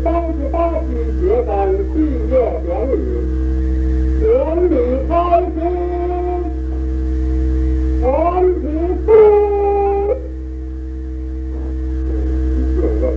38次学感毕业典礼，典礼开始，全体起。谢谢。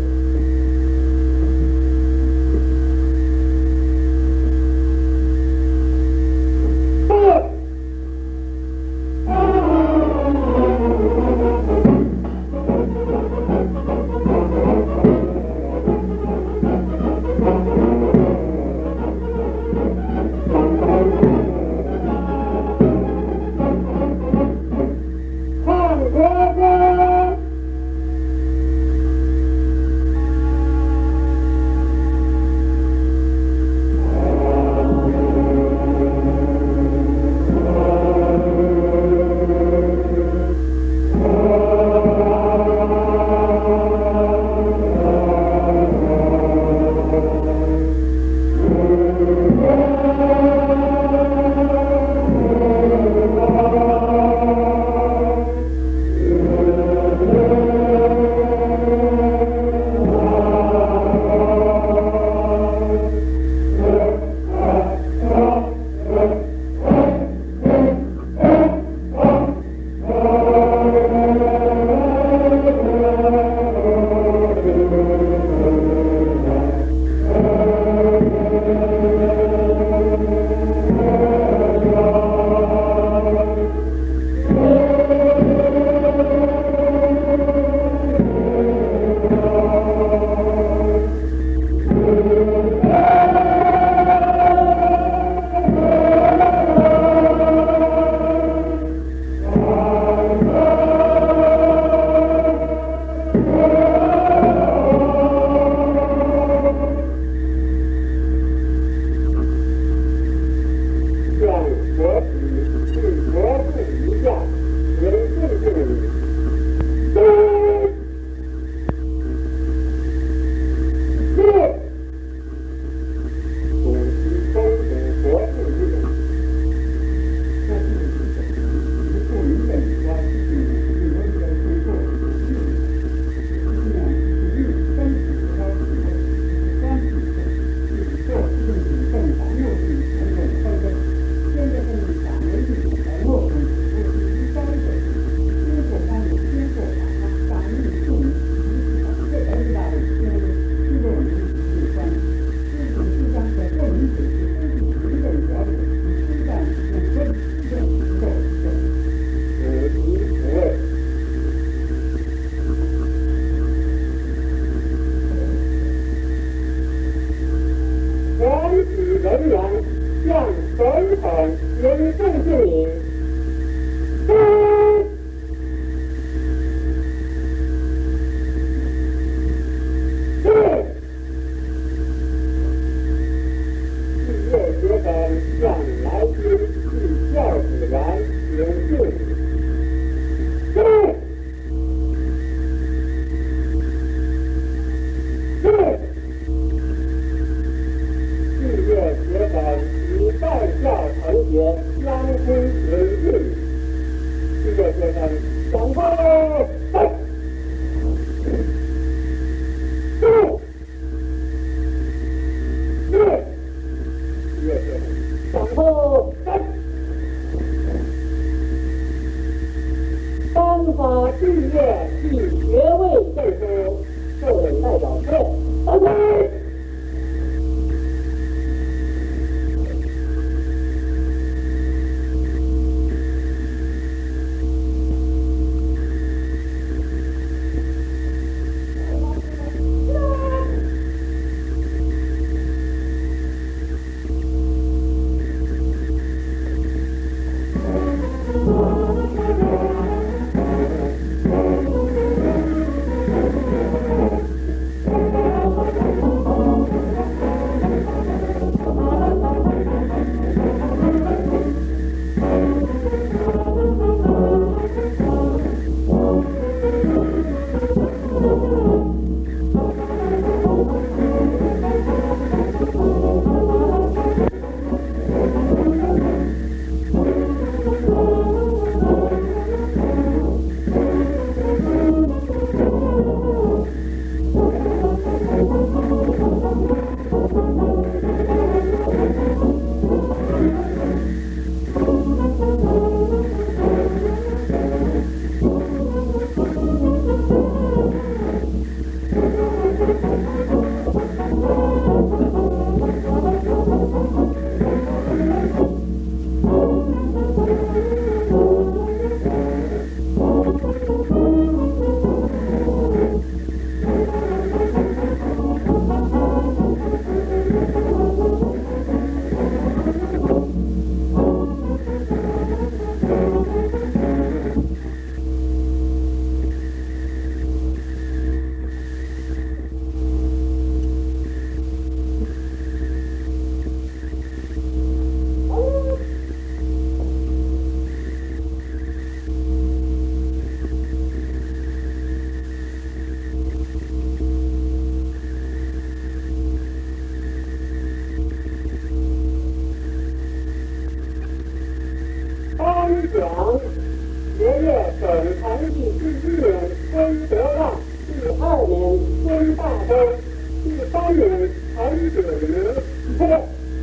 奖，爷爷本传第11年归德望，第2年孙大洲，第3年陈子瑜。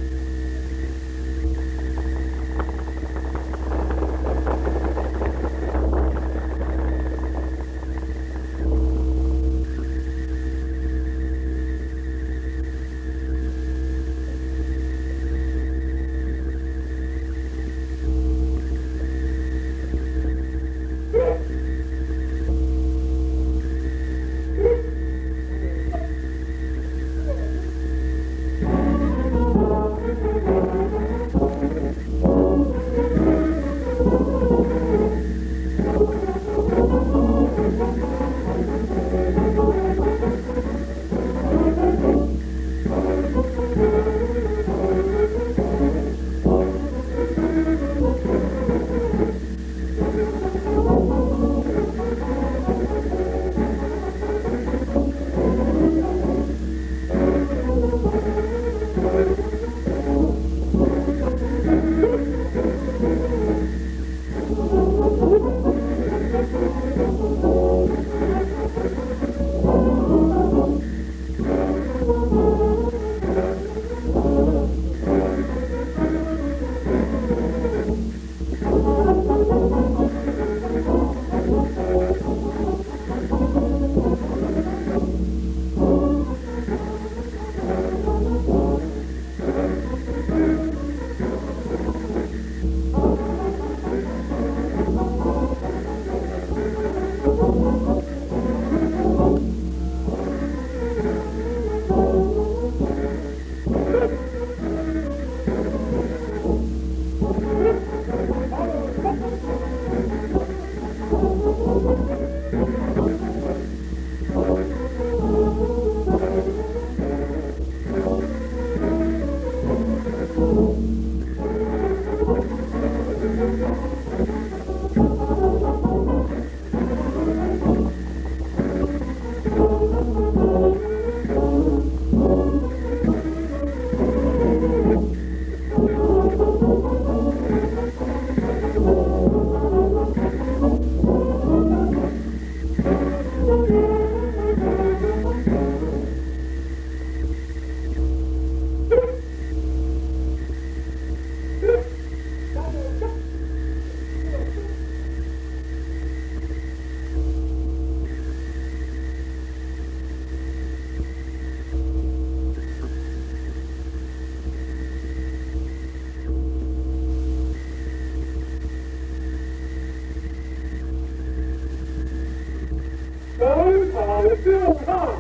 本场就唱。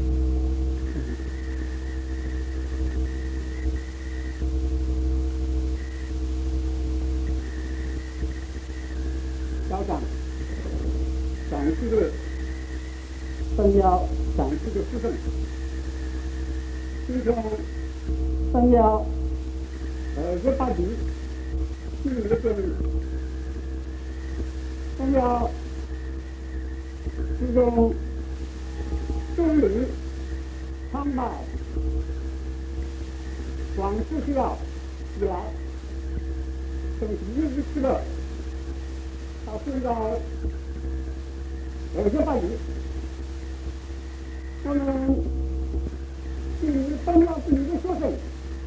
家长展示的灯妖展示的师生，师生灯妖这大局是这个灯妖师生终于参拜广复校以来，等一日之乐。到现在有些办理，那么对于灯妖是一个说法，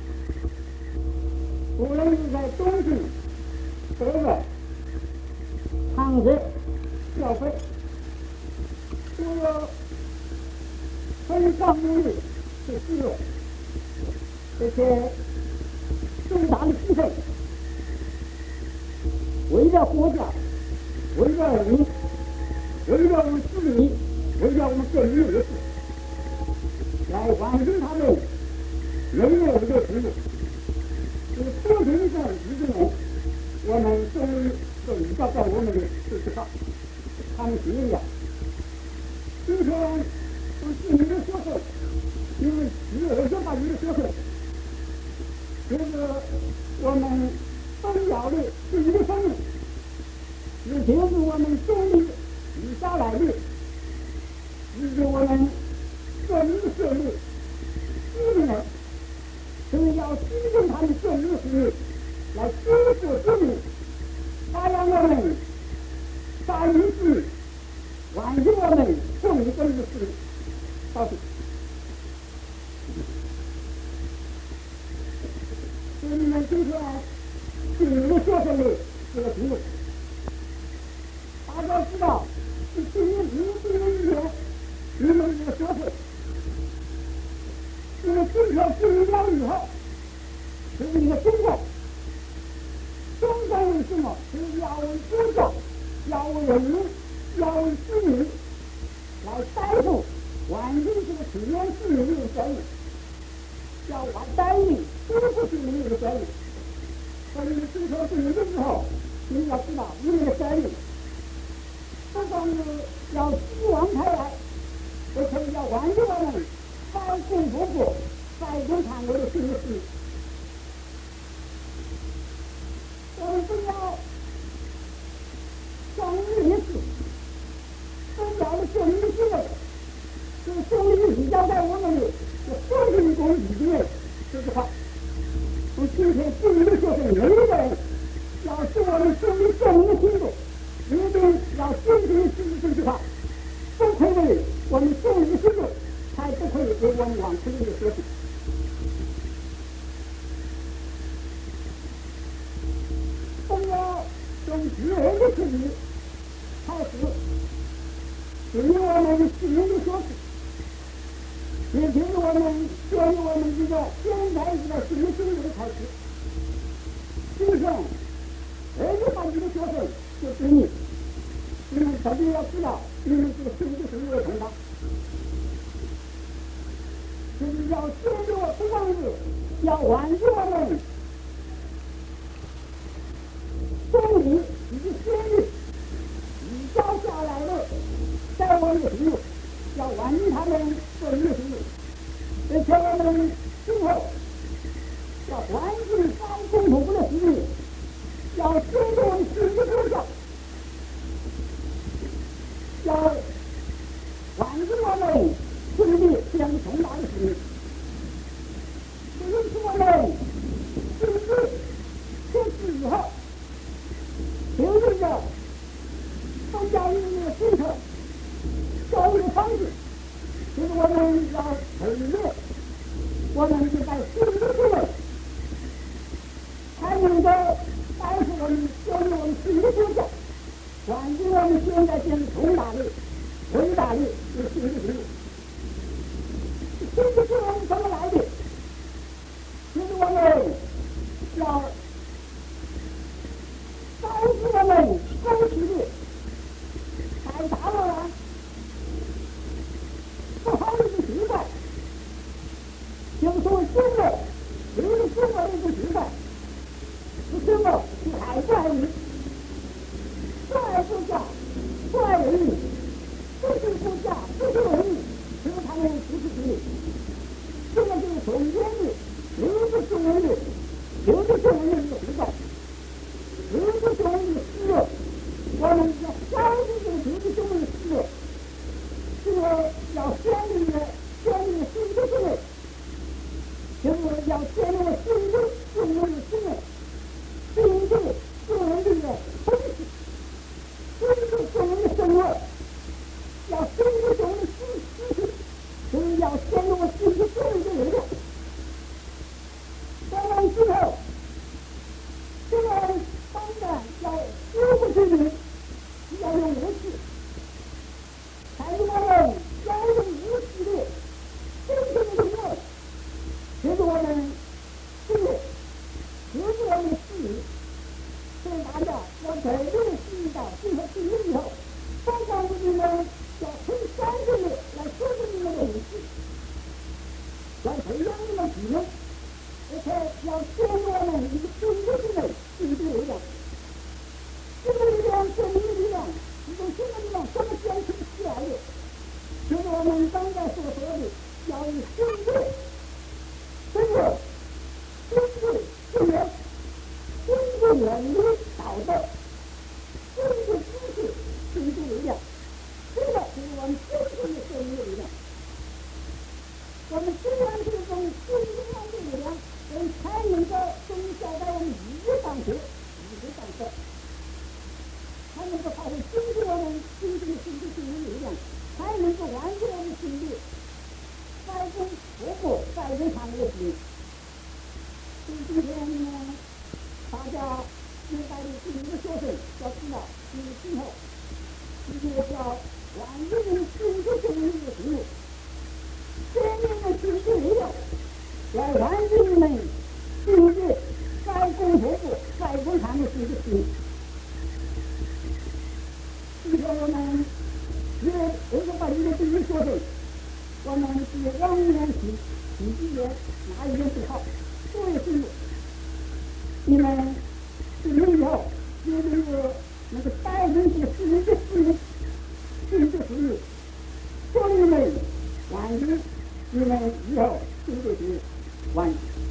古人是在东晋得了汤泽教诲，这个非常努力是事业，这些重大的牺牲，为了国家。为了人民，为了我们子民，为了我们个人的事，来完成他们人类的职务。这个不停的一个人，我们终于预告到我们的事实上，他们是一样。今天我是你的学生，因为是把你的学生，这个我们灯妖的是一个生命。以前是我们中立以下来的，这是我们个人的社会，资源，所以要尊重他们个人的事业，来支持子民，发扬我们在于是完成我们众生的事，到底。所以你们今天今日学生的这个题目，大家知道，是今日以前，你们这个学生，这个今天进了以后，就是一个中国。中国为什么？是要为国家，要为人民，要为子民，来带动完成这个体验子民的责任，要来带领中国子民的责任。所以今天进入的时候，你要知道你们的责任，不光是要希望开来，而且要完成我们反共复国、反共产国的新的事业。我们不要将历史不要的证明出来，这个证明比较在我们的社会公益里面，这句话，从今天进入的学生每一个人，要是我们证明的清楚，一定要坚定支持这句话，不愧为我们正义之路，才不愧为我们往前的学生。从自然的事情开始，对于我们自然的说辞，也就是我们对于我们这个现在这个新生的开始。今天200几个学生就是你们特别要知道，你们这个新的生活成长，就是要接着不光是要完成我们公理以及先例移交下来的在我们的题目，要完成他们所有的题目，而且我们今后要完成反共统的题目，要尊重自己的国家，要完成我们自己这样重大的使命。这就是我们自己这时候就是着从教育的政策、教育的方式，就是我们要承认，我们是在新的部门才能够带出我们教育我们新的国家，完成我们现在这样重大的、伟大的一个新的题目。新的是我们怎么来的？就是我们要导致我们公体的太大了，不好的一个习惯，就是说真的，就是中国的一个习惯，是什么？是爱不爱你，不爱国家，不爱人民，不是国家，不是人民，只有他们不是敌人。这个就是中间的，留着中人的，留着中人的一个习惯。留着中人的事业，我们要消除这个留着中人的事业，这个要建立新的事业，就是要建立新的中人的事业，新的中人的风气，新的中人的生活，要新的中人的知识，就是要建立新的中人的力量。当然之后，这个当然要优不之民，要用武器，才能我们要用武器的真正的力量，就是我们事业，就是我们的事业。所以大家要在这个注意到，今后进入以后，方向你们要从三个月来说明你们的武器，来培养你们技能。而且要建立我们一个新的力量，新的力量，新的力量，新的力量，一种新的力量怎么建立起来的？就是我们刚才所说的，要以新的、新的、新的资源、新的伦理道德、新的知识、新的力量，这个就是我们真正的生命力量。我们虽然是从新的力量，我们才能够增加到我们一日上学，一日上课。 非常的有意思。今天呢，大家应该的第一个学生要知道，今后这个叫万人新的生命的题目，生命的体制里头，要万人们进入该共和国、该共产的这个题目。今天我们把一个第一学生，我们是2年级几年哪一年不好？作为题目，你们进入以后，有没有那个带人的新的题目？所以你们万一你们以后新的题目万一。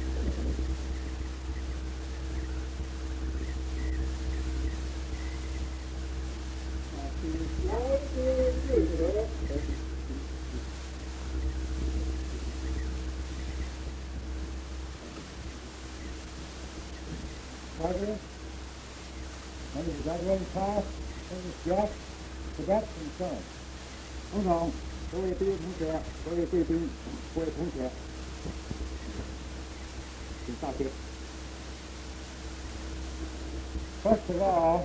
President, members of the graduating class, distinguished guests, cadets, and so on. 董总，各位毕业同学，各位贵宾，各位同学，请上车。 First of all,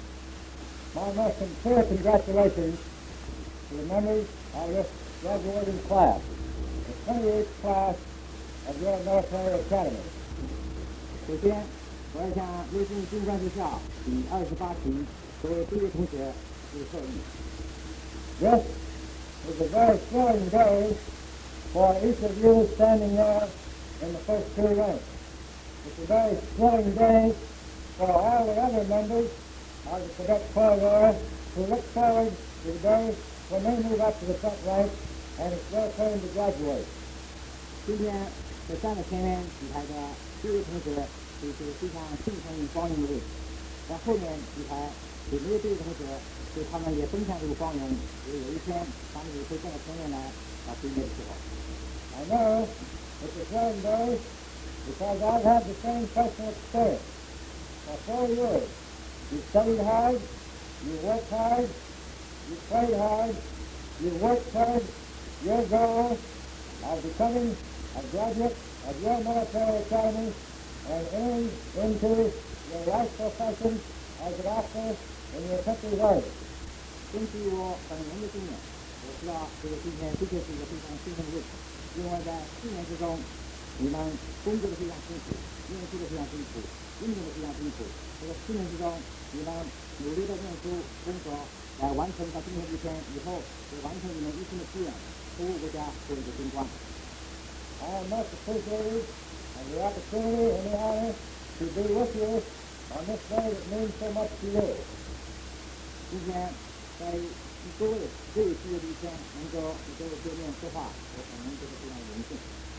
my most sincere congratulations to the members of this graduating class, the 28th class of your military academy. 首先，我要向陆军军官学校第28期各位毕业同学致贺意。 This is a very thrilling day for each of you standing there in the first 2 ranks. It's a very thrilling day for all the other members of the cadet corps who look forward to the day when they move up to the front rank and it's their turn to graduate. 今天在站在前面举台的毕业同学是非常敬重与光荣的位置，在后面举台给没有毕业同学，对他们也分享这个光荣。有一天他们也会站在前面来把毕业的时候。 I know it's a thrilling day because I've had the same personal experience. For 4 years, you studied hard, you worked hard, you played hard, you worked toward your goal of becoming a graduate of your military academy and entering into your life profession as an officer in your country's army. 根据我本人的经验，我知道这个今天的确是一个非常兴奋的日子，因为在4年之中，你们工作的非常辛苦，念书的非常辛苦，运动的非常辛苦。这个4年之中，你们努力的念书工作，来完成到今天一天以后，完成你们一生的志愿，服务国家，做一个军官。 I am much appreciated of the opportunity and the honor to be with you on this day that means so much to you. 今天在各位最有机会的一天，能够与各位见面说话，我本人就是非常荣幸。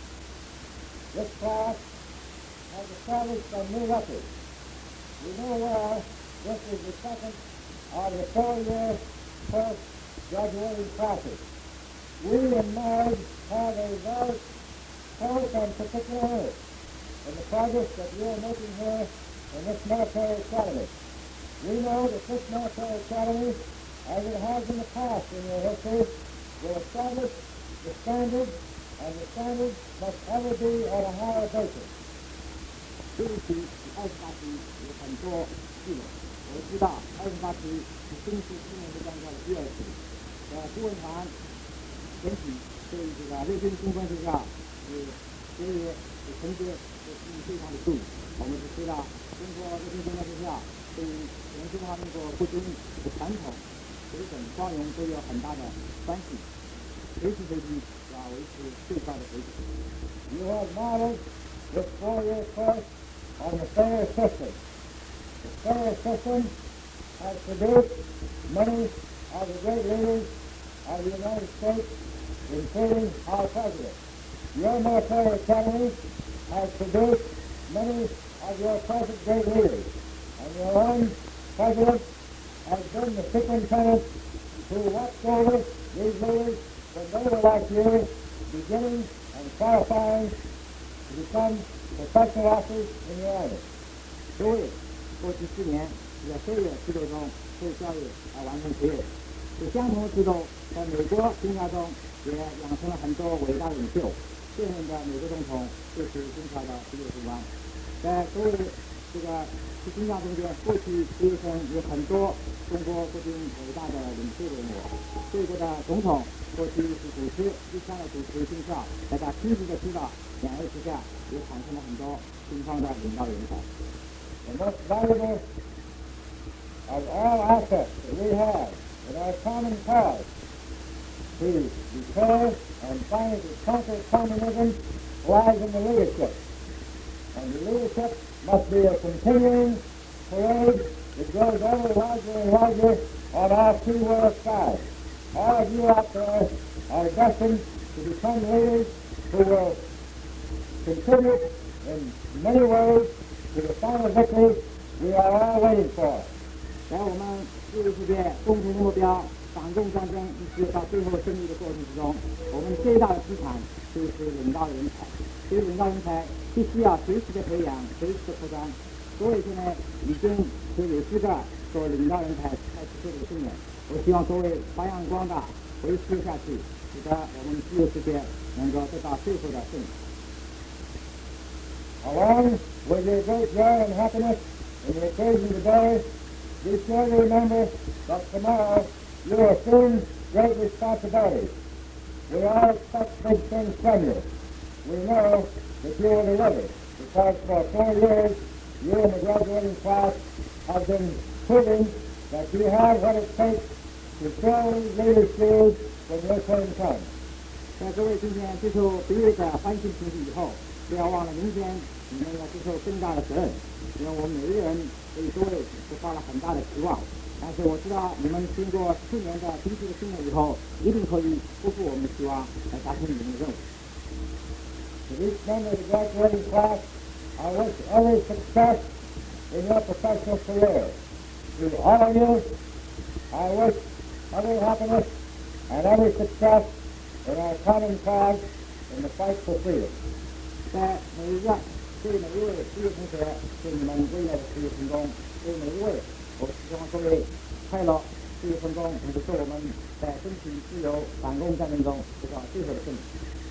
This class has established a new record. You know well this is the second of the 4-year first graduating classes. We in MAG have a very close and particular interest in the progress that you are making here in this military academy. We know that this military academy, as it has in the past in your history, will establish the standard, and the standard must ever be at a higher basis. 这一期28期有很多记录，我知道28期是正式4年的专家的第2期。顾问团整体对这个陆军军官学校学业成绩非常的重。我们是知道中国陆军军官学校对于中华民国国军的传统、水准、包容都有很大的关系，随时随地要维持最高的水准。 You have modeled this 4-year course on the FAIR system. The FAIR system has produced many of the great leaders of the United States, including our President. Your military academy has produced many of your present great leaders, and your own President has been the superintendent who watched over these leaders when they were like you, beginning and qualifying to become professional officers in the Army. 各位，过去4年在飞跃制度中受教育而完成学业，这相同的制度在美国军校中也养成了很多伟大的领袖。 现任的美国总统就是中朝的第六副官。在各位这个军长中间，过去这一生有很多中国国军伟大的领袖人物，这个的总统过去是主持一向的主持军校，在他亲自的指导两位之下，也产生了很多军方的领导人才。The most valuable of all assets that we have in our common cause to declare and finally to conquer communism lies in the leadership. And the leadership must be a continuing parade that grows ever larger and larger on our two-world side. All of you out there are destined to become leaders who will contribute in many ways to the final victory we are all waiting for. 在我们世界共同目标反共战争一直到最后胜利的过程之中，我们最大的资产就是领导人才。这个领导人才必须要随时的培养，随时的扩张。所以现在已经是有4个做领导人才开始做这个训练。我希望各位发扬光大，维持下去，使得我们自由世界能够得到最后的胜利。Along with your great joy and happiness in the occasion today, be sure to remember that tomorrow you will assume great responsibilities. We all expect big things from you. We know that you will deliver, because for 4 years you and the graduating class have been proving that you have what it takes to fill leaders' shoes when your turn comes. 在各位今天接受别人的欢庆评级以后，不要忘了明天你们要接受更大的责任，因为我们每一个人对各位都抱了很大的期望。但是我知道你们经过4年的平时的训练以后，一定可以不负我们的期望，来达成你们的任务。To each member of the graduating class, I wish every success in your professional career. To all of you, I wish every happiness and every success in our common cause in the fight for freedom. 在每一个对每一位职业同学，对你们未来的事业成功，对每一位，我希望各位快乐、事业成功，也是我们在争取自由、反共战争中得到最后的胜利。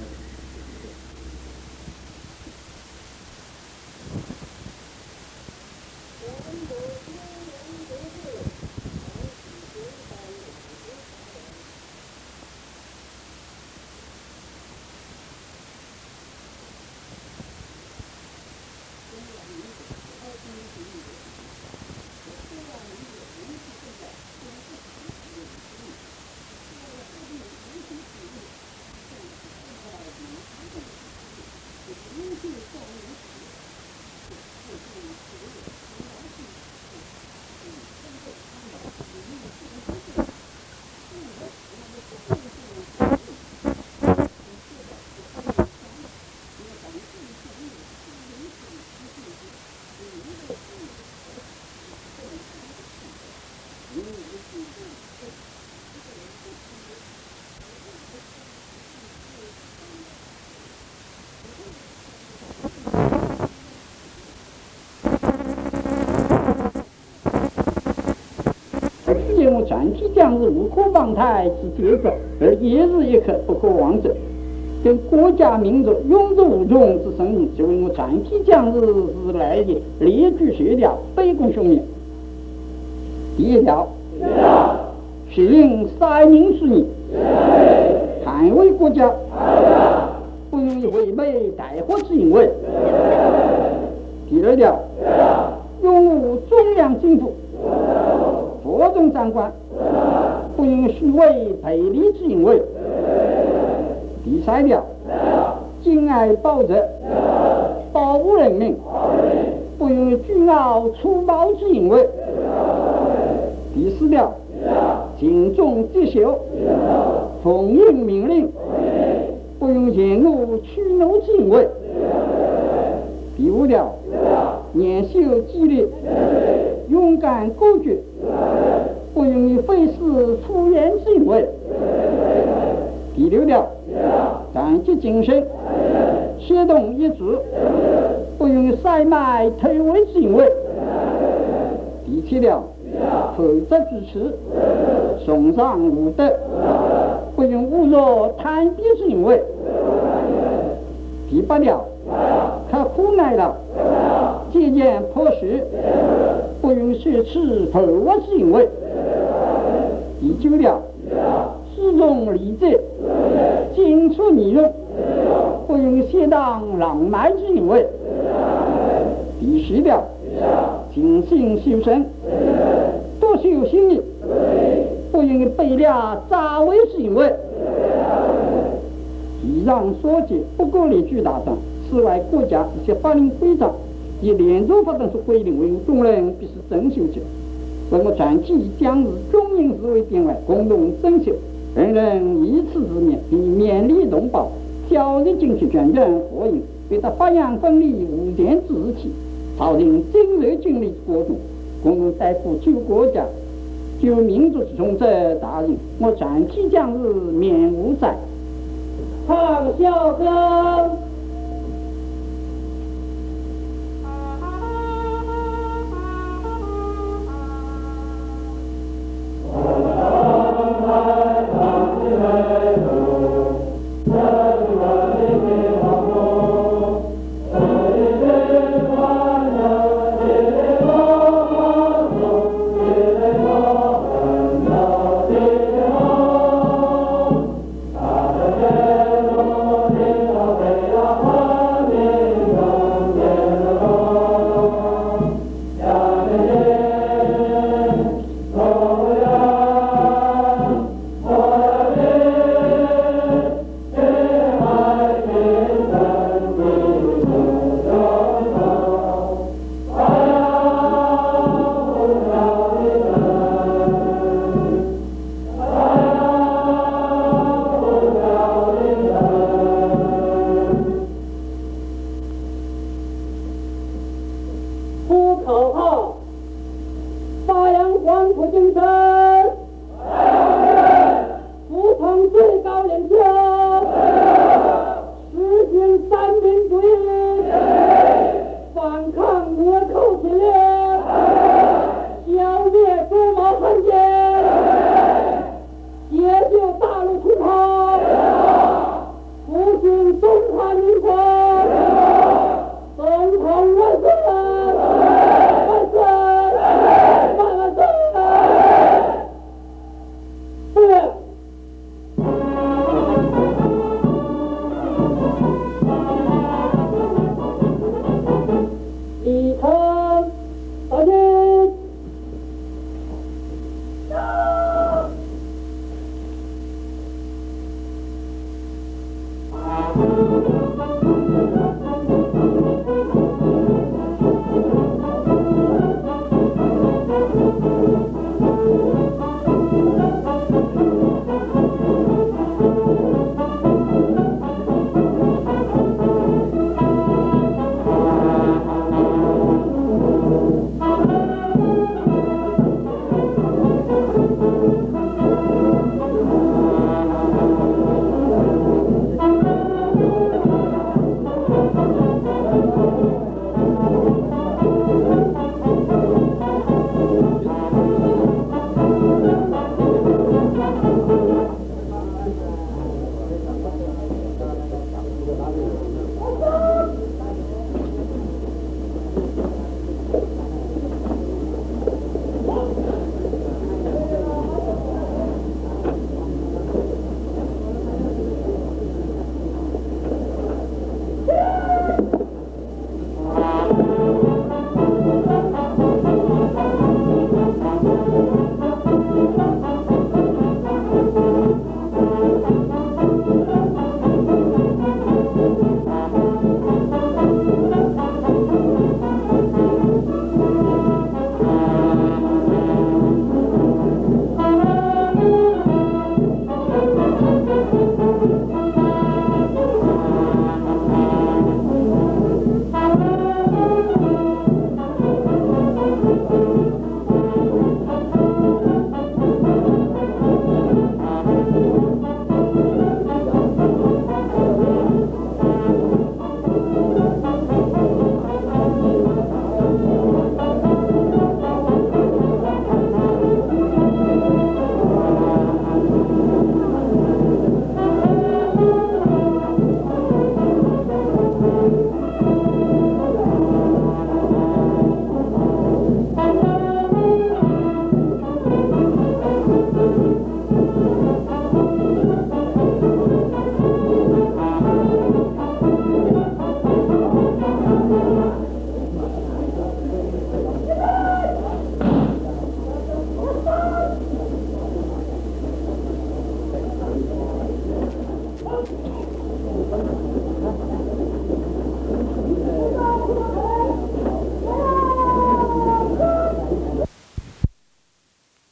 战机将士无可忘台之杰作，而一日一刻不可忘者。跟国家民族永志无穷之声音，就为我战机将士日来的列举学调，卑躬雄言。第一条，是令三民事业，捍卫国家，不容违背带火之淫威。第二条，拥护中央政府，服众长官，不应虚伪背离之淫威。第三条，敬爱保者，保护人民，不应倨傲粗暴之淫威。第四条，尽忠职守，奉应命令，不应厌恶屈辱之淫威。第五条，严守纪律，勇敢果决，不应非死出言之淫威。第六条，战机精神，协同一致，不应塞买退位之淫威。第七条，厚德之持，崇尚武德，不应侮辱贪鄙之淫威。 第8条，他苦耐了，节俭朴实，不允许持破坏行为。第9条，始终理智，尽处利用，不允适当浪漫之行为。第10条，精心修身，多修心意，不允背了杂为行为。以上所及不过列举大章。此外，国家一些法令规章以廉政法等所规定为众人必须遵守之。本我传记将日中营事为典外，共同遵守，人人以此之勉，并勉励同胞，效力经济全权合应，为他发扬分力，无间志气，朝廷精锐军力国中，共同担负救国家、救民族之重责大任。我传记将日免无灾。 唱校歌。